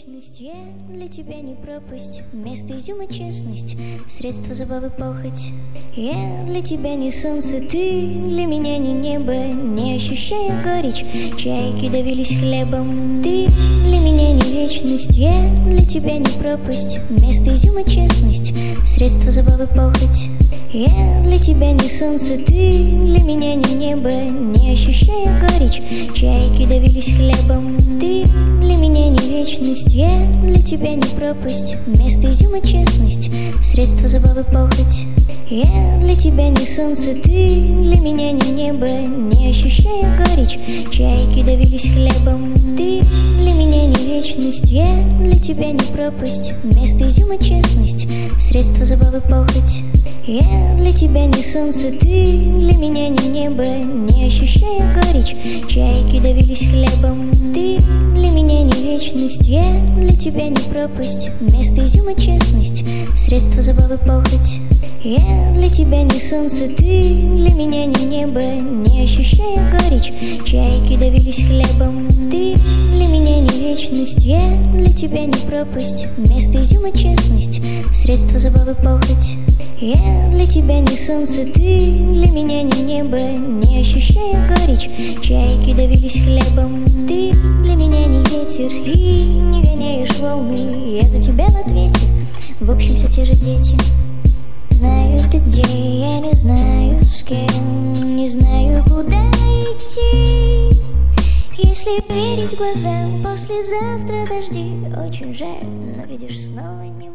вечность. Я для тебя не пропасть, место изюма честность, средство забавы похоть. Я для тебя не солнце, ты для меня не небо, не ощущая горечь, чайки давились хлебом. Ты для меня не вечность, я для тебя не пропасть, место изюма честность, средство забавы похоть. Я для тебя не солнце, ты для меня не небо, не ощущая горечь, чайки давились хлебом. Ты для меня не вечность, я для тебя не пропасть, место изюма честность, средство забавы похоть. Я для тебя не солнце, ты для меня не небо, не ощущая горечь, чайки давились хлебом. Ты для меня не вечность, я для тебя не пропасть, место изюма честность, средство забавы похоть. Я для тебя не солнце, ты для меня не небо, не ощущая горечь, чайки давились хлебом. Ты для меня не вечность, я для тебя не пропасть, место изюма честность, средство забавы похоть. Я для тебя не солнце, ты для меня не небо, не ощущая горечь, чайки давились хлебом. Ты для меня не вечность, я для тебя не пропасть, место изюма честность, средство забавы похоть. Я для тебя не солнце, ты для меня не небо, не ощущая горечь, чайки давились хлебом. Ты для меня не ветер и не гоняешь волны, я за тебя в ответе, в общем все те же дети. Знаю ты где, я не знаю с кем, не знаю куда идти. Если верить глазам, послезавтра дожди, очень жаль, но видишь снова не